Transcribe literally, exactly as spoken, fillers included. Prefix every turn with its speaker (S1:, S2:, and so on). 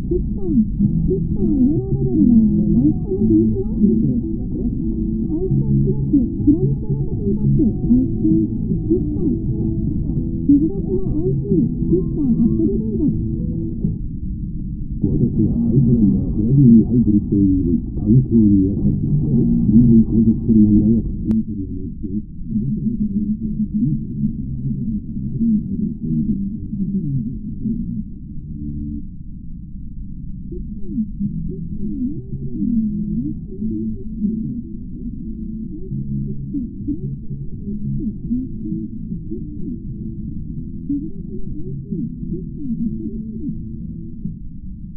S1: リプトン、リプトンイエローラベルの美味しさの秘密は？
S2: くれくれくれ
S1: 美味しさ引き出すピラミッド型ティーバッグ、美味しいリプトン。水出しの美味しいリプトンアップルルイボス。
S3: 私はアウトランダープラグインハイブリッド イーブイ、環境に優しい イーブイ 航続距離も長くインテリアも上質、ごちゃごちゃうるせえいいアウトランダープラグインハイブリッド イーブイ、環境に優しい。
S1: リプトン、リプトンイエローラベルの美味しさの秘密は？美味しさ引き出すピラミッド型ティーバッグ、美味しいリプトン。水出しの美味しいリプトンアップルルイボス。